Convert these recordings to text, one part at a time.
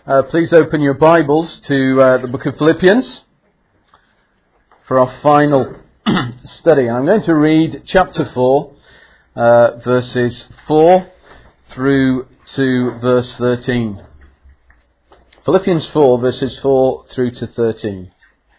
Please open your Bibles to the book of Philippians for our final study. I'm going to read chapter 4, verses 4 through to verse 13. Philippians 4, verses 4 through to 13.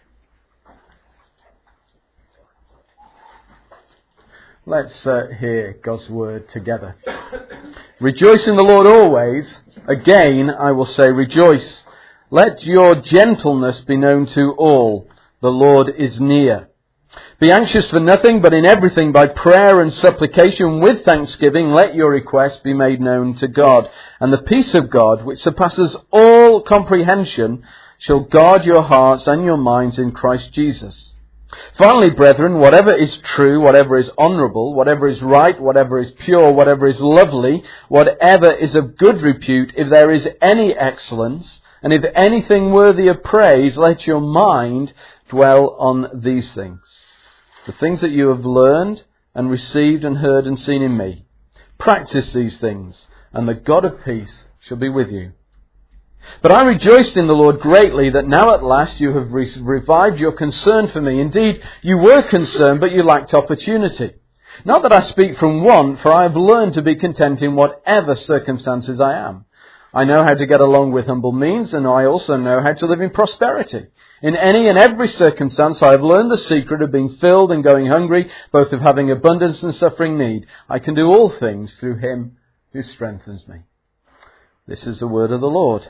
Let's hear God's word together. Rejoice in the Lord always. Again, I will say rejoice. Let your gentleness be known to all. The Lord is near. Be anxious for nothing, but in everything by prayer and supplication with thanksgiving, let your requests be made known to God. And the peace of God, which surpasses all comprehension, shall guard your hearts and your minds in Christ Jesus. Finally, brethren, whatever is true, whatever is honourable, whatever is right, whatever is pure, whatever is lovely, whatever is of good repute, if there is any excellence, and if anything worthy of praise, let your mind dwell on these things. The things that you have learned and received and heard and seen in me. Practice these things, and the God of peace shall be with you. But I rejoiced in the Lord greatly that now at last you have revived your concern for me. Indeed, you were concerned, but you lacked opportunity. Not that I speak from want, for I have learned to be content in whatever circumstances I am. I know how to get along with humble means, and I also know how to live in prosperity. In any and every circumstance I have learned the secret of being filled and going hungry, both of having abundance and suffering need. I can do all things through him who strengthens me. This is the word of the Lord.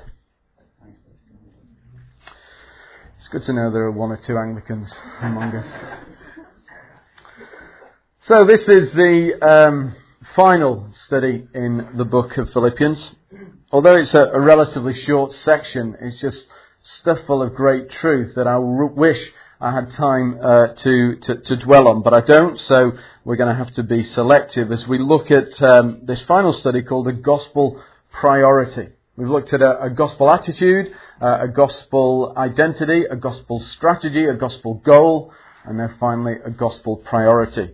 It's good to know there are one or two Anglicans among us. So this is the final study in the book of Philippians. Although it's a relatively short section, it's just stuff full of great truth that I wish I had time to dwell on. But I don't, so we're going to have to be selective as we look at this final study called the Gospel Priority. We've looked at a gospel attitude, a gospel identity, a gospel strategy, a gospel goal, and then finally a gospel priority.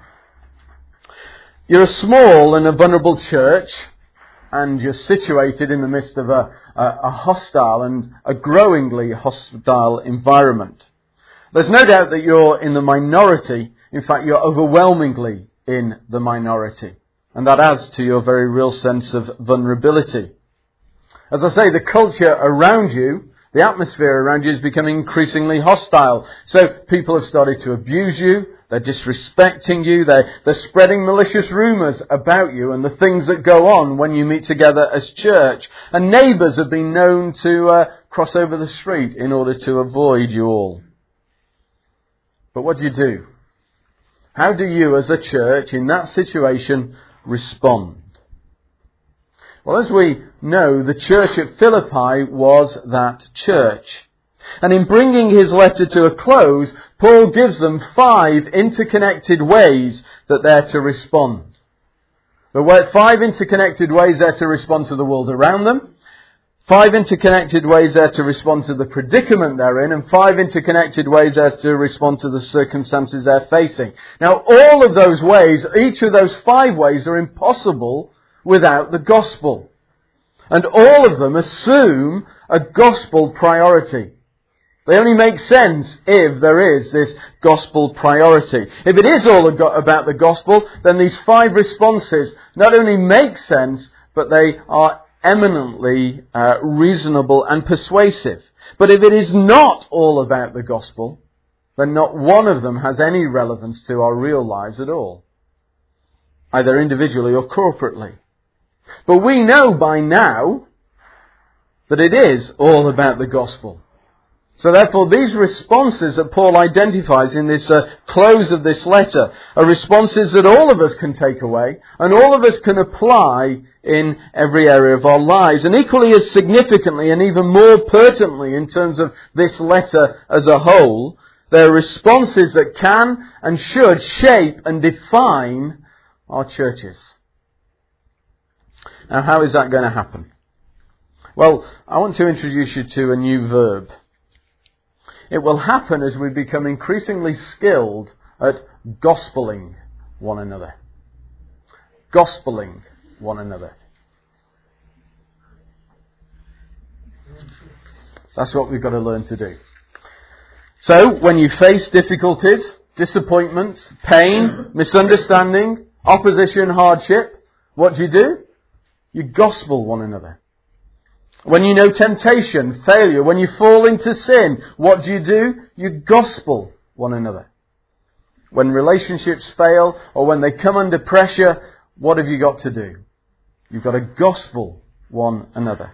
You're a small and a vulnerable church, and you're situated in the midst of a hostile and a growingly hostile environment. There's no doubt that you're in the minority. In fact, you're overwhelmingly in the minority. And that adds to your very real sense of vulnerability. As I say, the culture around you, the atmosphere around you is becoming increasingly hostile. So people have started to abuse you, they're disrespecting you, they're spreading malicious rumours about you and the things that go on when you meet together as church. And neighbours have been known to cross over the street in order to avoid you all. But what do? How do you as a church in that situation respond? Well, as we know, the church at Philippi was that church. And in bringing his letter to a close, Paul gives them 5 interconnected ways that they're to respond. There were 5 interconnected ways they're to respond to the world around them, 5 interconnected ways they're to respond to the predicament they're in, and 5 interconnected ways they're to respond to the circumstances they're facing. Now, all of those ways, each of those 5 ways are impossible without the gospel. And all of them assume a gospel priority. They only make sense if there is this gospel priority. If it is all about the gospel, then these 5 responses not only make sense, but they are eminently reasonable and persuasive. But if it is not all about the gospel, then not one of them has any relevance to our real lives at all, either individually or corporately. But we know by now that it is all about the gospel. So therefore, these responses that Paul identifies in this close of this letter are responses that all of us can take away and all of us can apply in every area of our lives. And equally as significantly and even more pertinently in terms of this letter as a whole, they are responses that can and should shape and define our churches. Now, how is that going to happen? Well, I want to introduce you to a new verb. It will happen as we become increasingly skilled at gospeling one another. Gospeling one another. That's what we've got to learn to do. So, when you face difficulties, disappointments, pain, misunderstanding, opposition, hardship, what do? You gospel one another. When you know temptation, failure, when you fall into sin, what do? You gospel one another. When relationships fail or when they come under pressure, what have you got to do? You've got to gospel one another.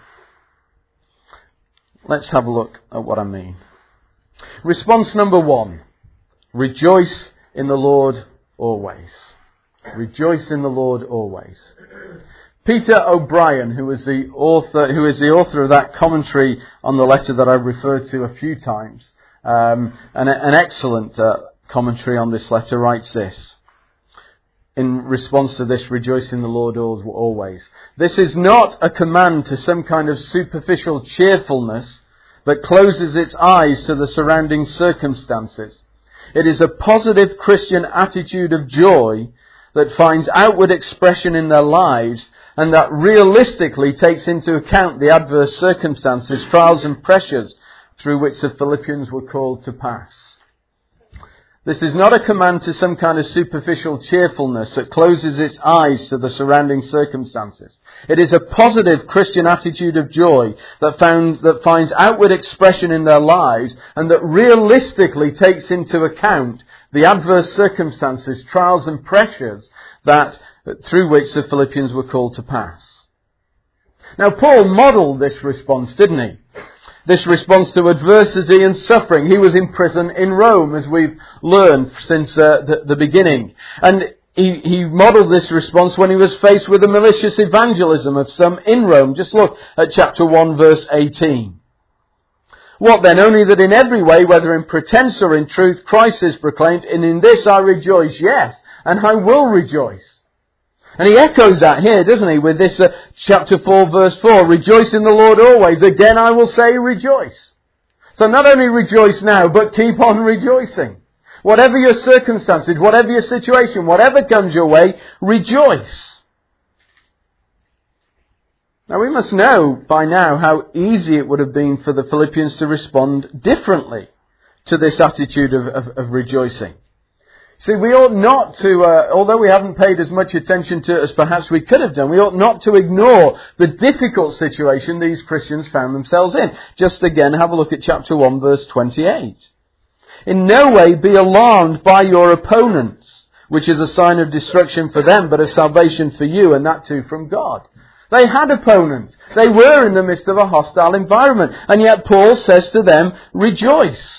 Let's have a look at what I mean. Response number 1. Rejoice in the Lord always. Rejoice in the Lord always. Peter O'Brien, who is the author of that commentary on the letter that I've referred to a few times, an excellent commentary on this letter, writes this. In response to this, rejoice in the Lord always. This is not a command to some kind of superficial cheerfulness that closes its eyes to the surrounding circumstances. It is a positive Christian attitude of joy that finds outward expression in their lives and that realistically takes into account the adverse circumstances, trials and pressures through which the Philippians were called to pass. This is not a command to some kind of superficial cheerfulness that closes its eyes to the surrounding circumstances. It is a positive Christian attitude of joy that finds outward expression in their lives and that realistically takes into account the adverse circumstances, trials and pressures through which the Philippians were called to pass. Now, Paul modelled this response, didn't he? This response to adversity and suffering. He was in prison in Rome, as we've learned since the beginning. And he modelled this response when he was faced with the malicious evangelism of some in Rome. Just look at chapter 1, verse 18. What then? Only that in every way, whether in pretense or in truth, Christ is proclaimed, and in this I rejoice, yes, and I will rejoice. And he echoes that here, doesn't he, with this chapter 4, verse 4. Rejoice in the Lord always. Again, I will say rejoice. So not only rejoice now, but keep on rejoicing. Whatever your circumstances, whatever your situation, whatever comes your way, rejoice. Now we must know by now how easy it would have been for the Philippians to respond differently to this attitude of rejoicing. See, we ought not to, although we haven't paid as much attention to it as perhaps we could have done, we ought not to ignore the difficult situation these Christians found themselves in. Just again, have a look at chapter 1, verse 28. In no way be alarmed by your opponents, which is a sign of destruction for them, but of salvation for you, and that too from God. They had opponents. They were in the midst of a hostile environment. And yet Paul says to them, rejoice.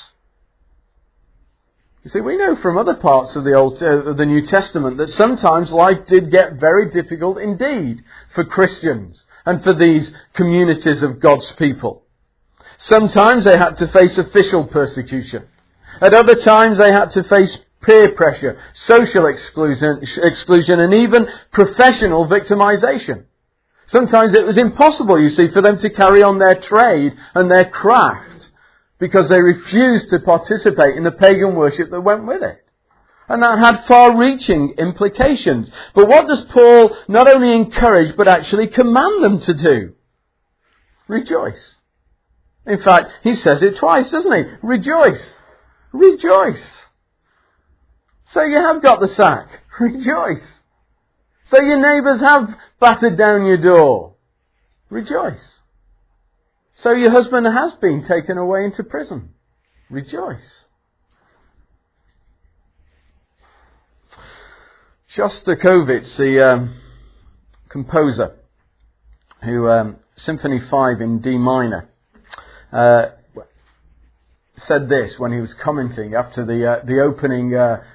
You see, we know from other parts of the New Testament that sometimes life did get very difficult indeed for Christians and for these communities of God's people. Sometimes they had to face official persecution. At other times they had to face peer pressure, social exclusion and even professional victimization. Sometimes it was impossible, you see, for them to carry on their trade and their craft because they refused to participate in the pagan worship that went with it. And that had far-reaching implications. But what does Paul not only encourage, but actually command them to do? Rejoice. In fact, he says it twice, doesn't he? Rejoice. Rejoice. So you have got the sack. Rejoice. So your neighbours have battered down your door. Rejoice. So your husband has been taken away into prison. Rejoice. Shostakovich, the composer, who Symphony 5 in D minor, said this when he was commenting after the opening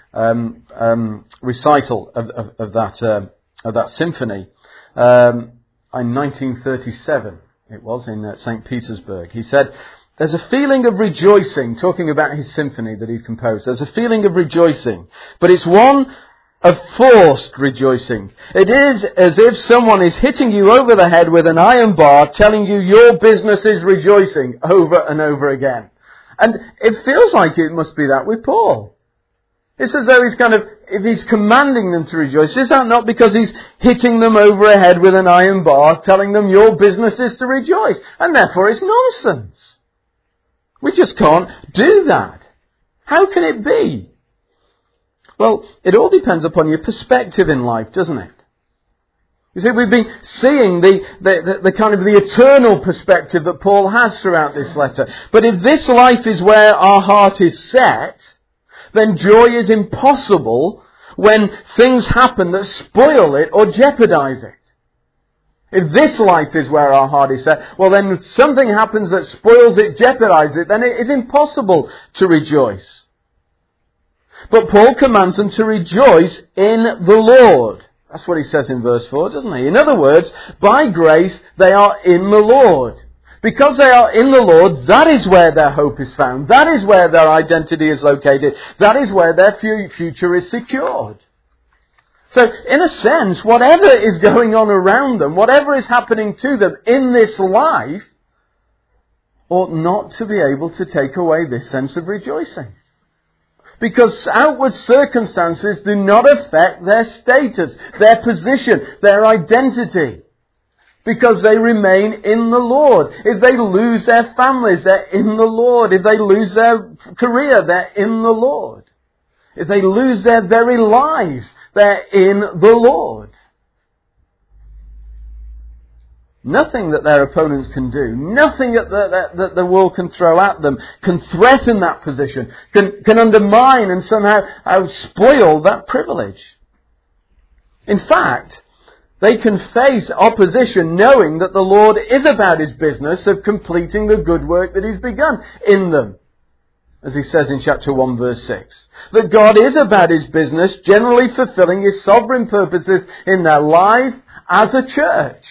recital of that symphony in 1937. It was in St. Petersburg. He said, there's a feeling of rejoicing, talking about his symphony that he'd composed. There's a feeling of rejoicing, but it's one of forced rejoicing. It is as if someone is hitting you over the head with an iron bar, telling you your business is rejoicing over and over again. And it feels like it must be that with Paul. It's as though if he's commanding them to rejoice, is that not because he's hitting them over the head with an iron bar, telling them your business is to rejoice, and therefore it's nonsense. We just can't do that. How can it be? Well, it all depends upon your perspective in life, doesn't it? You see, we've been seeing the kind of the eternal perspective that Paul has throughout this letter. But if this life is where our heart is set, then joy is impossible when things happen that spoil it or jeopardize it. If this life is where our heart is set, well then something happens that spoils it, jeopardizes it, then it is impossible to rejoice. But Paul commands them to rejoice in the Lord. That's what he says in verse 4, doesn't he? In other words, by grace they are in the Lord. Because they are in the Lord, that is where their hope is found. That is where their identity is located. That is where their future is secured. So, in a sense, whatever is going on around them, whatever is happening to them in this life, ought not to be able to take away this sense of rejoicing. Because outward circumstances do not affect their status, their position, their identity. Because they remain in the Lord. If they lose their families, they're in the Lord. If they lose their career, they're in the Lord. If they lose their very lives, they're in the Lord. Nothing that their opponents can do, nothing that the world can throw at them can threaten that position, can undermine and somehow spoil that privilege. In fact, they can face opposition knowing that the Lord is about His business of completing the good work that He's begun in them. As He says in chapter 1 verse 6. That God is about His business, generally fulfilling His sovereign purposes in their life as a church.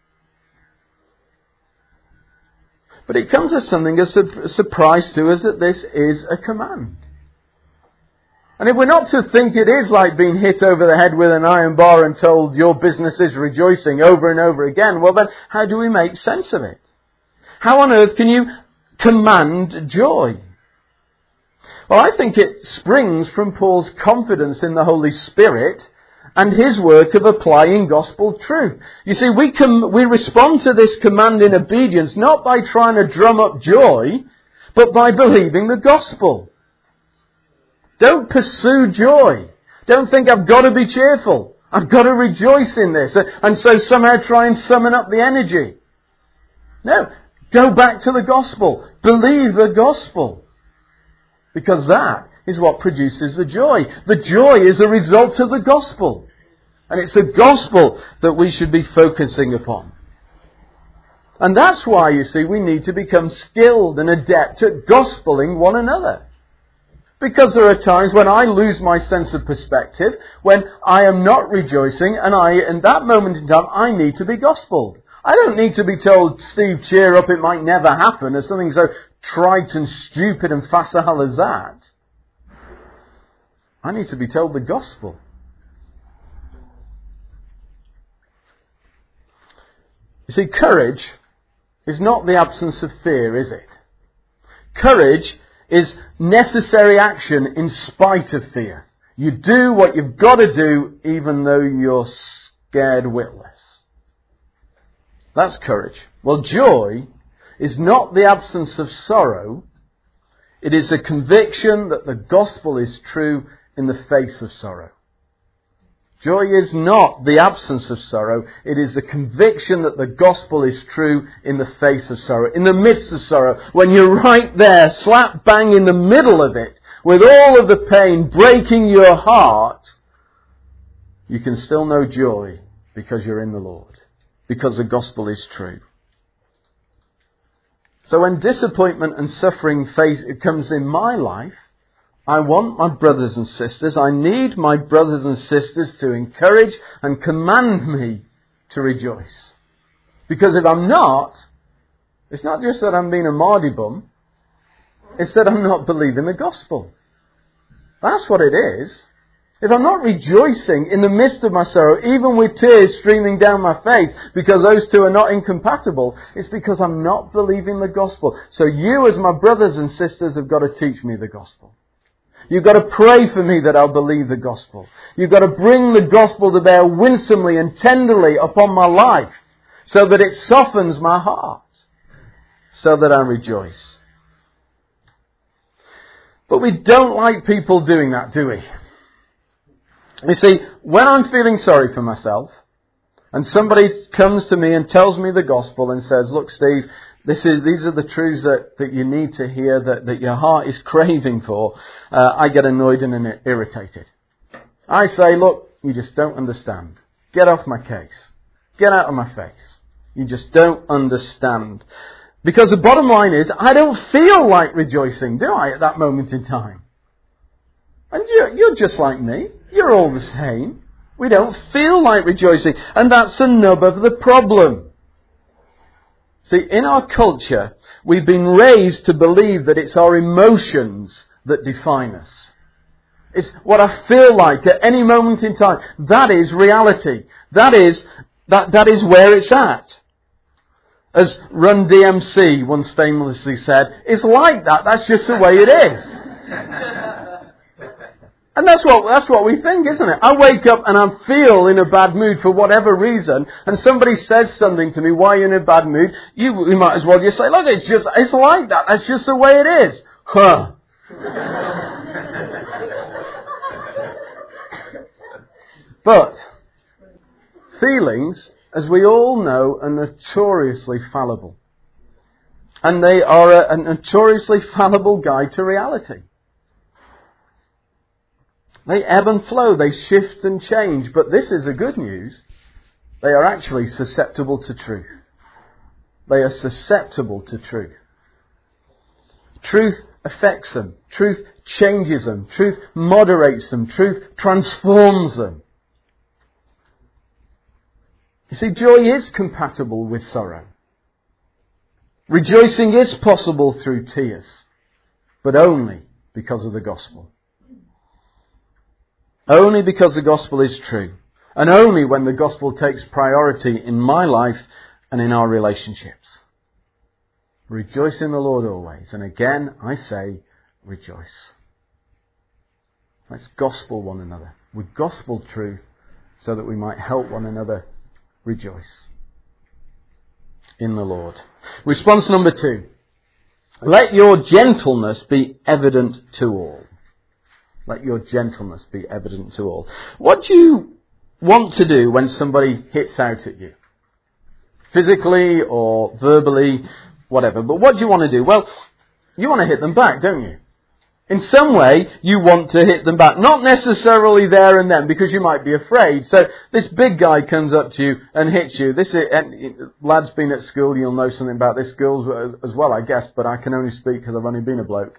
But it comes as something as a surprise to us that this is a command. And if we're not to think it is like being hit over the head with an iron bar and told your business is rejoicing over and over again, well then, how do we make sense of it? How on earth can you command joy? Well, I think it springs from Paul's confidence in the Holy Spirit and his work of applying gospel truth. You see, we respond to this command in obedience not by trying to drum up joy, but by believing the gospel. Don't pursue joy. Don't think I've got to be cheerful. I've got to rejoice in this. And so somehow try and summon up the energy. No. Go back to the gospel. Believe the gospel. Because that is what produces the joy. The joy is a result of the gospel. And it's the gospel that we should be focusing upon. And that's why, you see, we need to become skilled and adept at gospeling one another. Because there are times when I lose my sense of perspective, when I am not rejoicing, and in that moment in time, I need to be gospeled. I don't need to be told, Steve, cheer up, it might never happen, or something so trite and stupid and facile as that. I need to be told the gospel. You see, courage is not the absence of fear, is it? Courage is necessary action in spite of fear. You do what you've got to do even though you're scared witless. That's courage. Well, joy is not the absence of sorrow. It is a conviction that the gospel is true in the face of sorrow. Joy is not the absence of sorrow. It is a conviction that the gospel is true in the face of sorrow. In the midst of sorrow, when you're right there, slap bang in the middle of it, with all of the pain breaking your heart, you can still know joy because you're in the Lord. Because the gospel is true. So when disappointment and suffering comes in my life, I want my brothers and sisters, I need my brothers and sisters to encourage and command me to rejoice. Because if I'm not, it's not just that I'm being a mardy bum, it's that I'm not believing the gospel. That's what it is. If I'm not rejoicing in the midst of my sorrow, even with tears streaming down my face, because those two are not incompatible, it's because I'm not believing the gospel. So you as my brothers and sisters have got to teach me the gospel. You've got to pray for me that I'll believe the gospel. You've got to bring the gospel to bear winsomely and tenderly upon my life so that it softens my heart, so that I rejoice. But we don't like people doing that, do we? You see, when I'm feeling sorry for myself, and somebody comes to me and tells me the gospel and says, look, Steve, these are the truths that you need to hear, that your heart is craving for, I get annoyed and irritated. I say, look, you just don't understand. Get off my case. Get out of my face. You just don't understand. Because the bottom line is, I don't feel like rejoicing, do I, at that moment in time? And you're just like me. You're all the same. We don't feel like rejoicing. And that's the nub of the problem. See, in our culture, we've been raised to believe that it's our emotions that define us. It's what I feel like at any moment in time. That is reality. That is where it's at. As Run DMC once famously said, it's like that. That's just the way it is. And that's what we think, isn't it? I wake up and I feel in a bad mood for whatever reason, and somebody says something to me, why are you in a bad mood? You might as well just say, look, it's like that. That's just the way it is. Huh. But feelings, as we all know, are notoriously fallible. And they are a notoriously fallible guide to reality. They ebb and flow, they shift and change. But this is the good news. They are actually susceptible to truth. They are susceptible to truth. Truth affects them. Truth changes them. Truth moderates them. Truth transforms them. You see, joy is compatible with sorrow. Rejoicing is possible through tears, but only because of the gospel. Only because the gospel is true. And only when the gospel takes priority in my life and in our relationships. Rejoice in the Lord always. And again, I say, rejoice. Let's gospel one another with gospel truth so that we might help one another rejoice in the Lord. Response number 2. Let your gentleness be evident to all. Let your gentleness be evident to all. What do you want to do when somebody hits out at you? Physically or verbally, whatever. But what do you want to do? Well, you want to hit them back, don't you? In some way, you want to hit them back. Not necessarily there and then, because you might be afraid. So this big guy comes up to you and hits you. And lads been at school, you'll know something about this. Girls as well, I guess, but I can only speak because I've only been a bloke.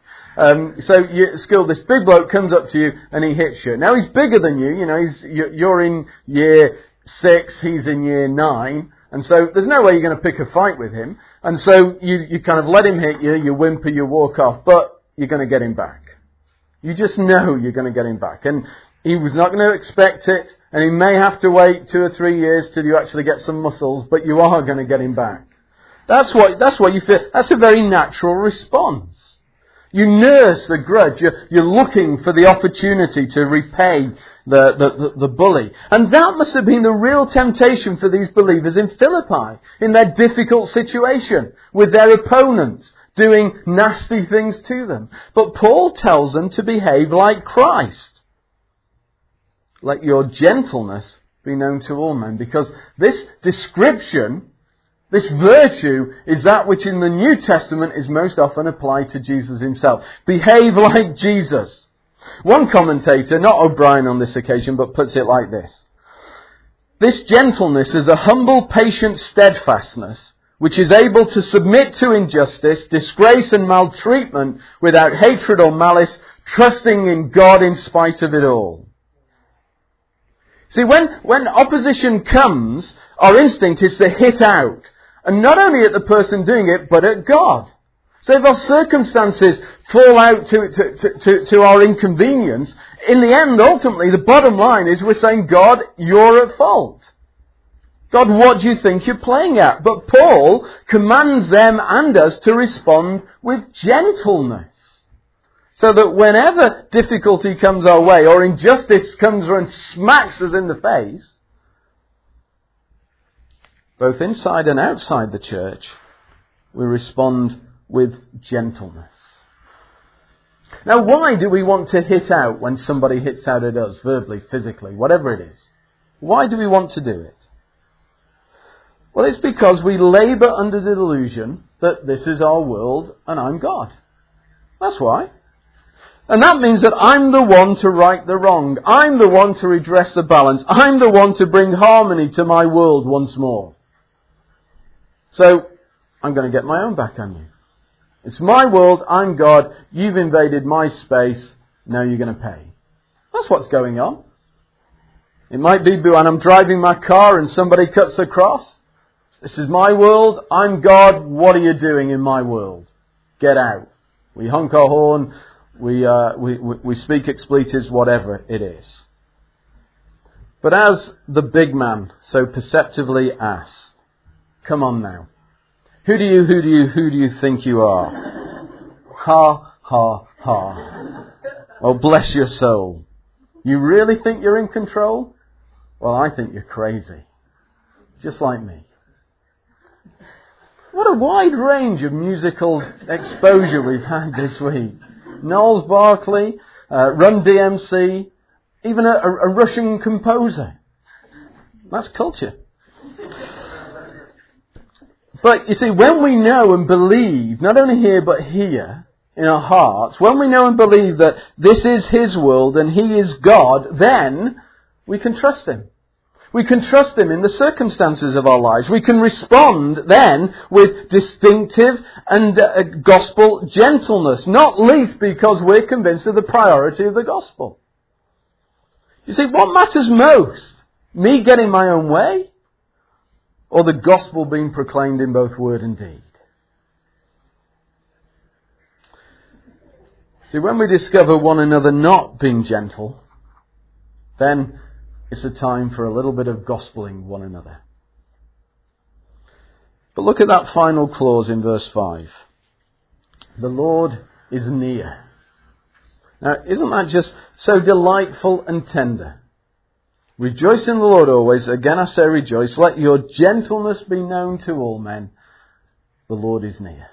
This big bloke comes up to you and he hits you. Now he's bigger than you. You know, you're in year 6, he's in year 9. And so there's no way you're going to pick a fight with him. And so you kind of let him hit you, you whimper, you walk off. But you're going to get him back. You just know you're going to get him back. And he was not going to expect it. And he may have to wait 2 or 3 years till you actually get some muscles. But you are going to get him back. That's what you feel. That's a very natural response. You nurse the grudge. You're looking for the opportunity to repay the bully. And that must have been the real temptation for these believers in Philippi. In their difficult situation with their opponents. Doing nasty things to them. But Paul tells them to behave like Christ. Let your gentleness be known to all men. Because this description, this virtue, is that which in the New Testament is most often applied to Jesus himself. Behave like Jesus. One commentator, not O'Brien on this occasion, but puts it like this. This gentleness is a humble, patient steadfastness, which is able to submit to injustice, disgrace and maltreatment without hatred or malice, trusting in God in spite of it all. See, when opposition comes, our instinct is to hit out. And not only at the person doing it, but at God. So if our circumstances fall out to our inconvenience, in the end, ultimately, the bottom line is we're saying, God, you're at fault. God, what do you think you're playing at? But Paul commands them and us to respond with gentleness. So that whenever difficulty comes our way, or injustice comes and smacks us in the face, both inside and outside the church, we respond with gentleness. Now, why do we want to hit out when somebody hits out at us, verbally, physically, whatever it is? Why do we want to do it? Well, it's because we labour under the delusion that this is our world and I'm God. That's why. And that means that I'm the one to right the wrong. I'm the one to redress the balance. I'm the one to bring harmony to my world once more. So, I'm going to get my own back on you. It's my world, I'm God, you've invaded my space, now you're going to pay. That's what's going on. It might be when I'm driving my car and somebody cuts across. This is my world, I'm God, what are you doing in my world? Get out. We honk our horn, we speak expletives, whatever it is. But as the big man so perceptively asked, come on now. Who do you think you are? Ha, ha, ha. Oh, bless your soul. You really think you're in control? Well, I think you're crazy. Just like me. What a wide range of musical exposure we've had this week. Gnarls Barkley, Run DMC, even a Russian composer. That's culture. But you see, when we know and believe, not only here but here, in our hearts, when we know and believe that this is His world and He is God, then we can trust Him. We can trust Him in the circumstances of our lives. We can respond then with distinctive and gospel gentleness, not least because we're convinced of the priority of the gospel. You see, what matters most? Me getting my own way? Or the gospel being proclaimed in both word and deed? See, when we discover one another not being gentle, then it's a time for a little bit of gospeling one another. But look at that final clause in verse 5. The Lord is near. Now, isn't that just so delightful and tender? Rejoice in the Lord always. Again I say rejoice. Let your gentleness be known to all men. The Lord is near.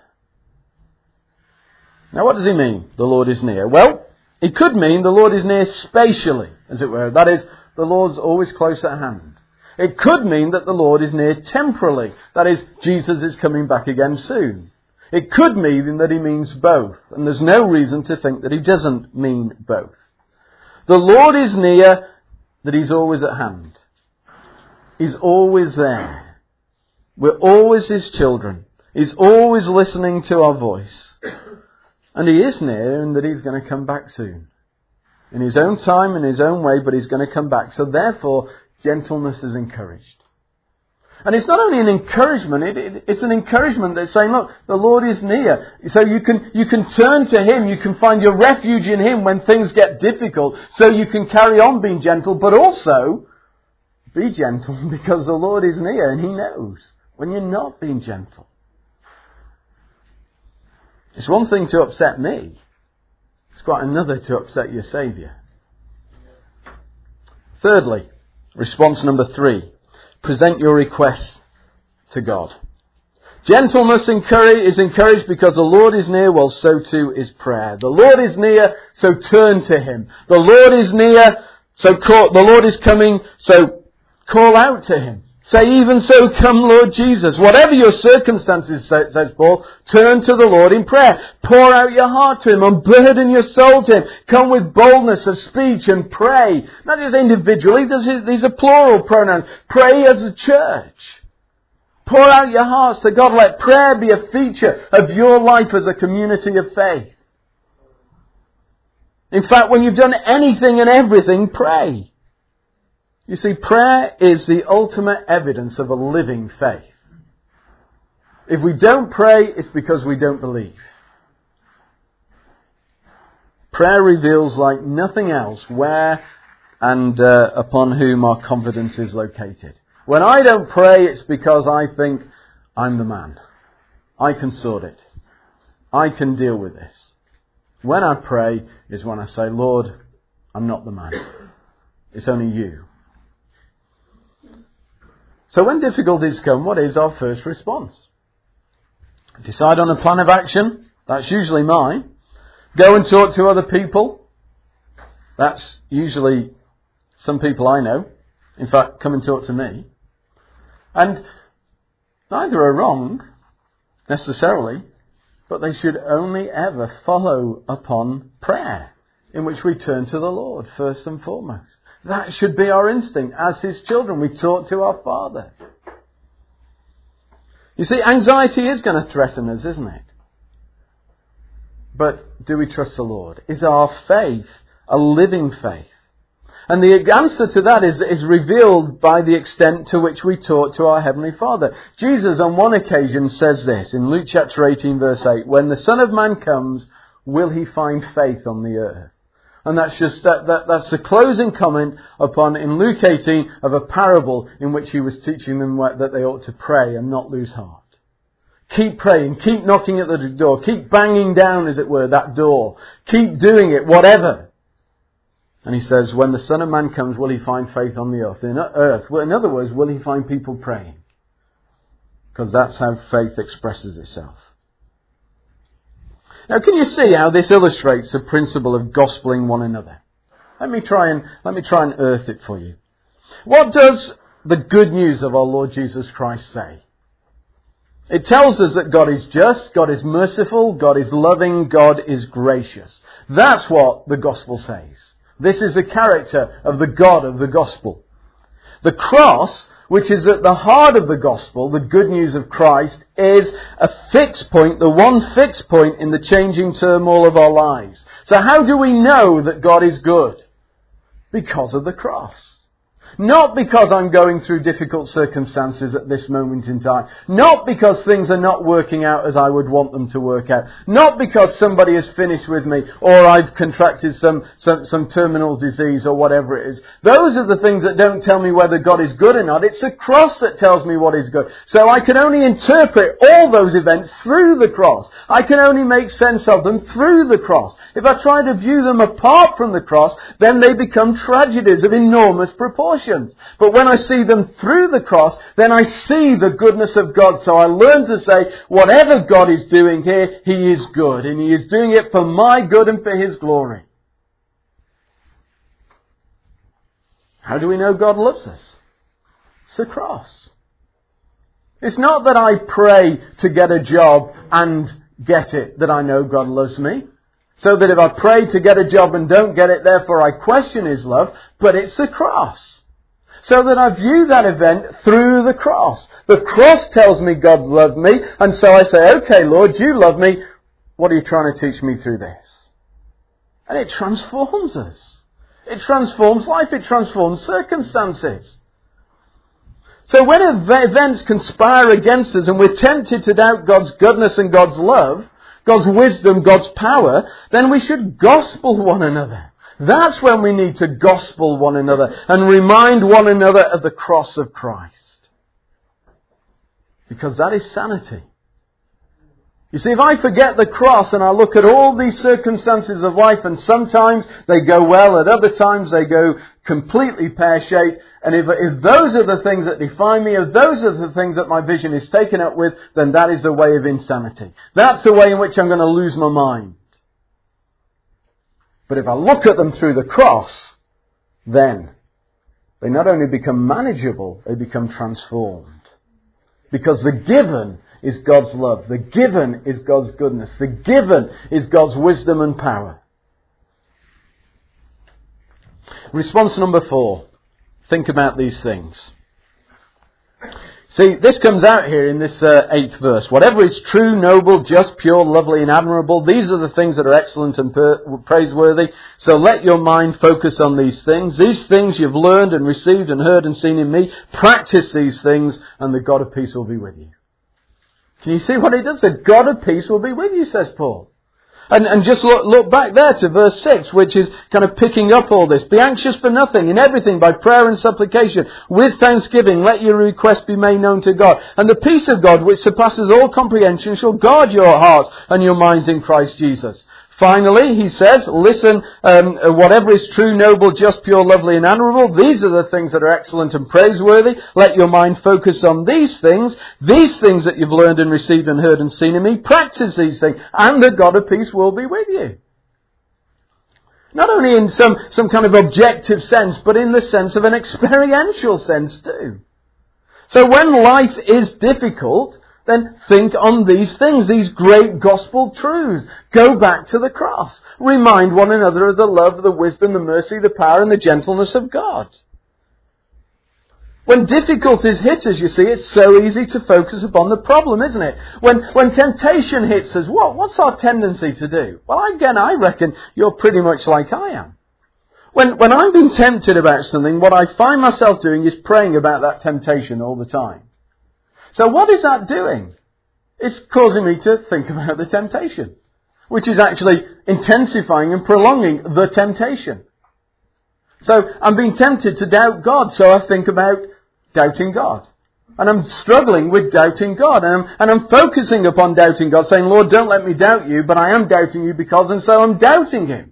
Now what does he mean, the Lord is near? Well, it could mean the Lord is near spatially, as it were. That is, the Lord's always close at hand. It could mean that the Lord is near temporally. That is, Jesus is coming back again soon. It could mean that he means both. And there's no reason to think that he doesn't mean both. The Lord is near, that he's always at hand. He's always there. We're always his children. He's always listening to our voice. And he is near in that he's going to come back soon. In his own time, in his own way, but he's going to come back. So therefore, gentleness is encouraged. And it's not only an encouragement, it's an encouragement that's saying, look, the Lord is near. So you can turn to him, you can find your refuge in him when things get difficult, so you can carry on being gentle, but also be gentle because the Lord is near and he knows when you're not being gentle. It's one thing to upset me. It's quite another to upset your Saviour. Thirdly, response number 3. Present your requests to God. Gentleness is encouraged because the Lord is near, well, so too is prayer. The Lord is near, so turn to him. The Lord is near, the Lord is coming, so call out to him. Say, even so, come Lord Jesus. Whatever your circumstances, says Paul, turn to the Lord in prayer. Pour out your heart to him. Unburden your soul to him. Come with boldness of speech and pray. Not just individually, these are plural pronouns. Pray as a church. Pour out your hearts to God. Let prayer be a feature of your life as a community of faith. In fact, when you've done anything and everything, pray. You see, prayer is the ultimate evidence of a living faith. If we don't pray, it's because we don't believe. Prayer reveals like nothing else where and upon whom our confidence is located. When I don't pray, it's because I think I'm the man. I can sort it. I can deal with this. When I pray is when I say, Lord, I'm not the man. It's only you. So when difficulties come, what is our first response? Decide on a plan of action. That's usually mine. Go and talk to other people. That's usually some people I know. In fact, come and talk to me. And neither are wrong, necessarily, but they should only ever follow upon prayer, in which we turn to the Lord first and foremost. That should be our instinct. As His children, we talk to our Father. You see, anxiety is going to threaten us, isn't it? But do we trust the Lord? Is our faith a living faith? And the answer to that is revealed by the extent to which we talk to our Heavenly Father. Jesus on one occasion says this in Luke chapter 18 verse 8, when the Son of Man comes, will He find faith on the earth? And that's just that's the closing comment upon in Luke 18 of a parable in which He was teaching them that they ought to pray and not lose heart. Keep praying, keep knocking at the door, keep banging down, as it were, that door. Keep doing it, whatever. And He says, when the Son of Man comes, will He find faith on the earth? Well, in other words, will He find people praying? Because that's how faith expresses itself. Now, can you see how this illustrates the principle of gospeling one another? Let me try and earth it for you. What does the good news of our Lord Jesus Christ say? It tells us that God is just, God is merciful, God is loving, God is gracious. That's what the gospel says. This is the character of the God of the gospel. The cross, which is at the heart of the gospel, the good news of Christ, is a fixed point, the one fixed point in the changing turmoil of our lives. So how do we know that God is good? Because of the cross. Not because I'm going through difficult circumstances at this moment in time. Not because things are not working out as I would want them to work out. Not because somebody has finished with me or I've contracted some terminal disease or whatever it is. Those are the things that don't tell me whether God is good or not. It's the cross that tells me what is good. So I can only interpret all those events through the cross. I can only make sense of them through the cross. If I try to view them apart from the cross, then they become tragedies of enormous proportions. But when I see them through the cross, then I see the goodness of God. So I learn to say, whatever God is doing here, He is good. And He is doing it for my good and for His glory. How do we know God loves us? It's the cross. It's not that I pray to get a job and get it that I know God loves me. So that if I pray to get a job and don't get it, therefore I question His love. But it's the cross. So that I view that event through the cross. The cross tells me God loved me. And so I say, okay, Lord, you love me. What are you trying to teach me through this? And it transforms us. It transforms life. It transforms circumstances. So when events conspire against us and we're tempted to doubt God's goodness and God's love, God's wisdom, God's power, then we should gospel one another. That's when we need to gospel one another and remind one another of the cross of Christ. Because that is sanity. You see, if I forget the cross and I look at all these circumstances of life and sometimes they go well, at other times they go completely pear-shaped, and if those are the things that define me, if those are the things that my vision is taken up with, then that is the way of insanity. That's the way in which I'm going to lose my mind. But if I look at them through the cross, then they not only become manageable, they become transformed. Because the given is God's love. The given is God's goodness. The given is God's wisdom and power. Response number 4. Think about these things. See, this comes out here in this 8th verse. Whatever is true, noble, just, pure, lovely and admirable, these are the things that are excellent and praiseworthy. So let your mind focus on these things. These things you've learned and received and heard and seen in me. Practice these things and the God of peace will be with you. Can you see what He does? The God of peace will be with you, says Paul. And just look back there to verse 6, which is kind of picking up all this. Be anxious for nothing, in everything, by prayer and supplication. With thanksgiving, let your requests be made known to God. And the peace of God, which surpasses all comprehension, shall guard your hearts and your minds in Christ Jesus. Finally, he says, listen, whatever is true, noble, just, pure, lovely, and honourable, these are the things that are excellent and praiseworthy. Let your mind focus on these things that you've learned and received and heard and seen in me. Practice these things, and the God of peace will be with you. Not only in some kind of objective sense, but in the sense of an experiential sense too. So when life is difficult, then think on these things, these great gospel truths. Go back to the cross. Remind one another of the love, the wisdom, the mercy, the power, and the gentleness of God. When difficulties hit us, you see, it's so easy to focus upon the problem, isn't it? When temptation hits us, what's our tendency to do? Well, again, I reckon you're pretty much like I am. When I'm being tempted about something, what I find myself doing is praying about that temptation all the time. So what is that doing? It's causing me to think about the temptation, which is actually intensifying and prolonging the temptation. So I'm being tempted to doubt God, so I think about doubting God. And I'm struggling with doubting God, and I'm focusing upon doubting God, saying, Lord, don't let me doubt you, but I am doubting you because, and so I'm doubting Him.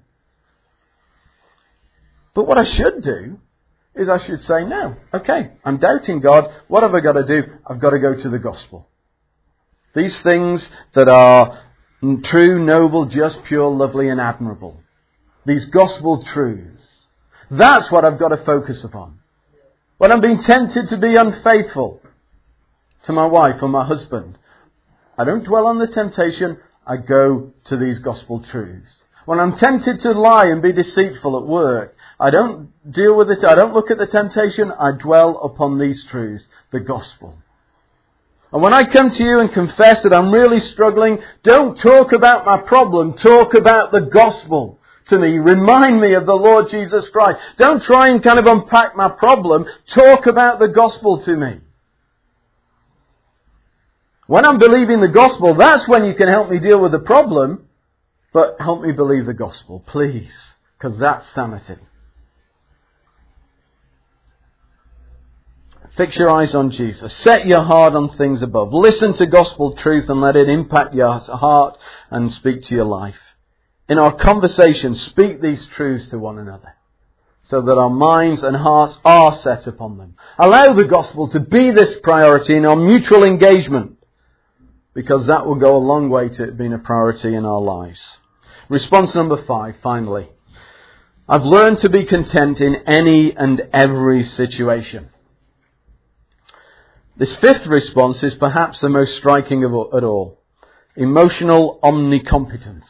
But what I should do is I should say, no, okay, I'm doubting God. What have I got to do? I've got to go to the gospel. These things that are true, noble, just, pure, lovely, and admirable. These gospel truths. That's what I've got to focus upon. When I'm being tempted to be unfaithful to my wife or my husband, I don't dwell on the temptation, I go to these gospel truths. When I'm tempted to lie and be deceitful at work, I don't deal with it, I don't look at the temptation, I dwell upon these truths, the gospel. And when I come to you and confess that I'm really struggling, don't talk about my problem, talk about the gospel to me. Remind me of the Lord Jesus Christ. Don't try and kind of unpack my problem, talk about the gospel to me. When I'm believing the gospel, that's when you can help me deal with the problem. But help me believe the gospel, please, because that's sanity. Fix your eyes on Jesus. Set your heart on things above. Listen to gospel truth and let it impact your heart and speak to your life. In our conversation, speak these truths to one another so that our minds and hearts are set upon them. Allow the gospel to be this priority in our mutual engagement, because that will go a long way to it being a priority in our lives. Response number 5, finally. I've learned to be content in any and every situation. This 5th response is perhaps the most striking of at all. Emotional omnicompetence.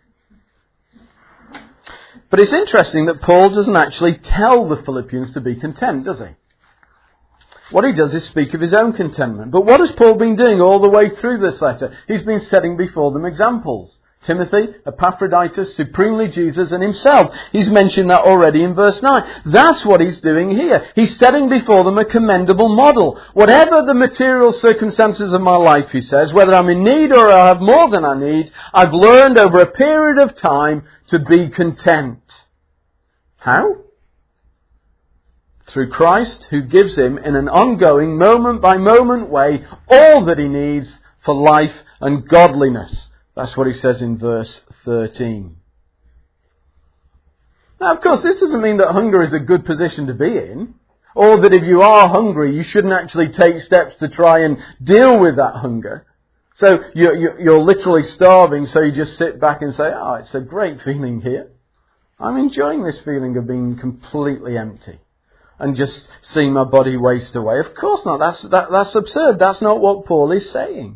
But it's interesting that Paul doesn't actually tell the Philippians to be content, does he? What he does is speak of his own contentment. But what has Paul been doing all the way through this letter? He's been setting before them examples. Timothy, Epaphroditus, supremely Jesus, and himself. He's mentioned that already in verse 9. That's what he's doing here. He's setting before them a commendable model. Whatever the material circumstances of my life, he says, whether I'm in need or I have more than I need, I've learned over a period of time to be content. How? Through Christ, who gives him in an ongoing, moment-by-moment way all that he needs for life and godliness. That's what he says in verse 13. Now, of course, this doesn't mean that hunger is a good position to be in, or that if you are hungry, you shouldn't actually take steps to try and deal with that hunger. So you're literally starving, so you just sit back and say, oh, it's a great feeling here. I'm enjoying this feeling of being completely empty and just seeing my body waste away. Of course not. That's absurd. That's not what Paul is saying.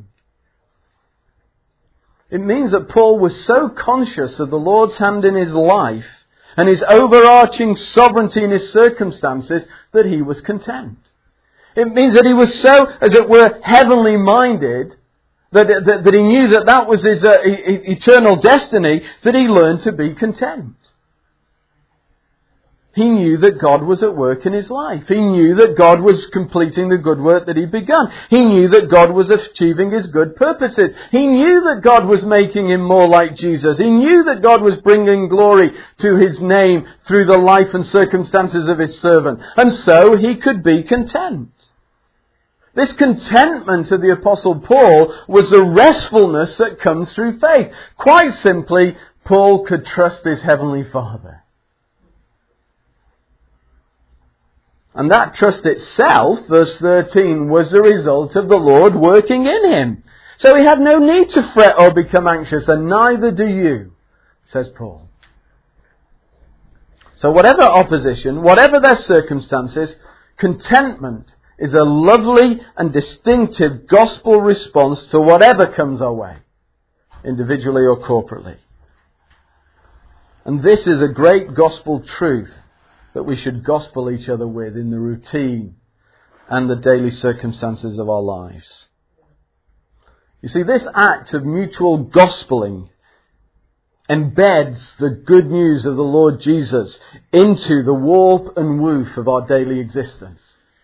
It means that Paul was so conscious of the Lord's hand in his life and his overarching sovereignty in his circumstances that he was content. It means that he was so, as it were, heavenly minded that he knew that was his eternal destiny, that he learned to be content. He knew that God was at work in his life. He knew that God was completing the good work that he'd begun. He knew that God was achieving his good purposes. He knew that God was making him more like Jesus. He knew that God was bringing glory to his name through the life and circumstances of his servant. And so he could be content. This contentment of the Apostle Paul was the restfulness that comes through faith. Quite simply, Paul could trust his Heavenly Father. And that trust itself, verse 13, was the result of the Lord working in him. So he had no need to fret or become anxious, and neither do you, says Paul. So whatever opposition, whatever their circumstances, contentment is a lovely and distinctive gospel response to whatever comes our way, individually or corporately. And this is a great gospel truth that we should gospel each other with in the routine and the daily circumstances of our lives. You see, this act of mutual gospeling embeds the good news of the Lord Jesus into the warp and woof of our daily existence.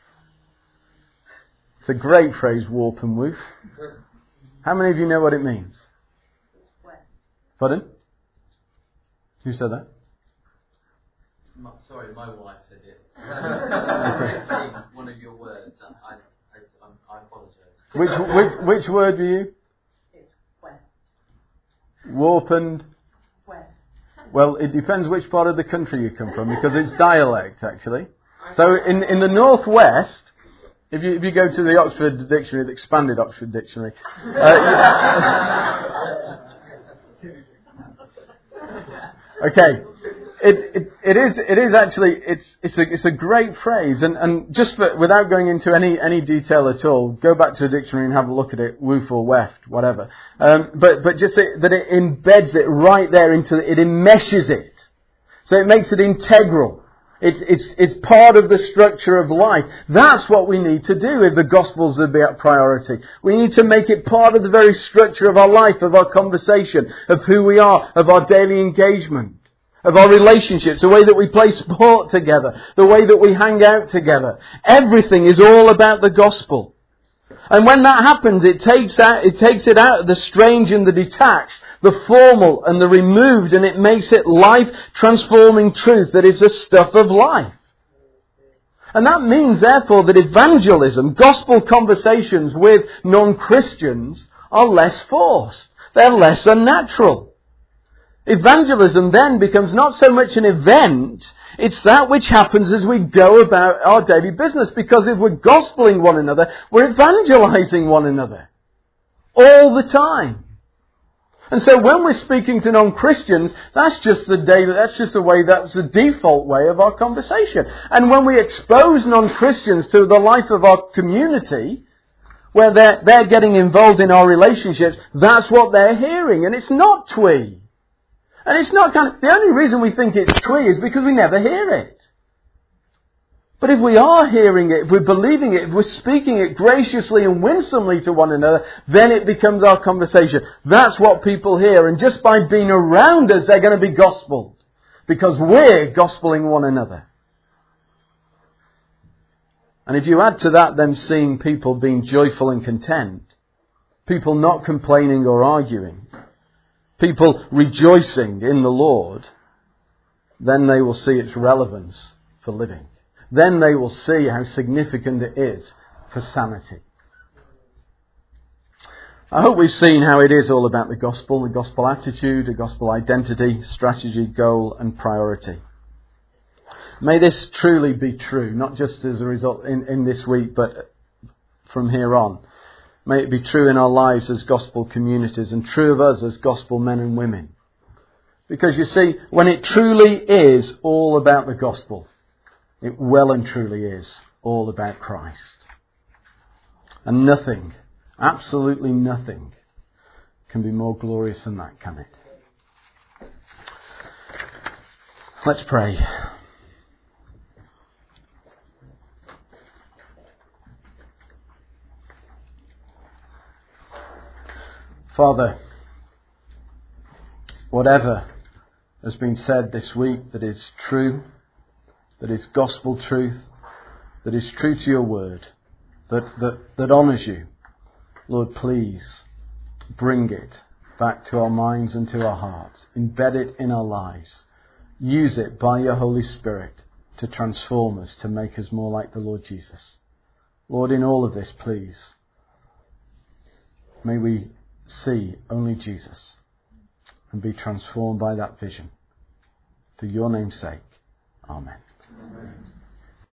It's a great phrase, warp and woof. How many of you know what it means? Pardon? Who said that? Sorry, my wife said it. One of your words. I apologise. Which word were you? It's wet. Warp and? Wet. Well, it depends which part of the country you come from, because it's dialect, actually. So in the northwest, if you go to the Oxford Dictionary, the expanded Oxford Dictionary, okay. It is actually, it's a great phrase, and just without going into any detail at all, go back to a dictionary and have a look at it, woof or weft, whatever. But just that it embeds it right there it enmeshes it. So it makes it integral. It's part of the structure of life. That's what we need to do if the Gospel's a priority. We need to make it part of the very structure of our life, of our conversation, of who we are, of our daily engagement, of our relationships, the way that we play sport together, the way that we hang out together. Everything is all about the gospel. And when that happens, it takes it out of the strange and the detached, the formal and the removed, and it makes it life-transforming truth that is the stuff of life. And that means, therefore, that evangelism, gospel conversations with non-Christians, are less forced. They're less unnatural. Evangelism then becomes not so much an event, it's that which happens as we go about our daily business. Because if we're gospeling one another, we're evangelizing one another. All the time. And so when we're speaking to non-Christians, that's the default way of our conversation. And when we expose non-Christians to the life of our community, where they're getting involved in our relationships, that's what they're hearing. And it's not twee. And it's not the only reason we think it's twee is because we never hear it. But if we are hearing it, if we're believing it, if we're speaking it graciously and winsomely to one another, then it becomes our conversation. That's what people hear. And just by being around us, they're going to be gospeled. Because we're gospeling one another. And if you add to that them seeing people being joyful and content, people not complaining or arguing, people rejoicing in the Lord, then they will see its relevance for living. Then they will see how significant it is for sanity. I hope we've seen how it is all about the gospel attitude, the gospel identity, strategy, goal and priority. May this truly be true, not just as a result in this week, but from here on. May it be true in our lives as gospel communities and true of us as gospel men and women. Because you see, when it truly is all about the gospel, it well and truly is all about Christ. And nothing, absolutely nothing, can be more glorious than that, can it? Let's pray. Father, whatever has been said this week that is true, that is gospel truth, that is true to your word, that honours you, Lord, please bring it back to our minds and to our hearts. Embed it in our lives. Use it by your Holy Spirit to transform us, to make us more like the Lord Jesus. Lord, in all of this, please, may we see only Jesus and be transformed by that vision. For your name's sake. Amen. Amen.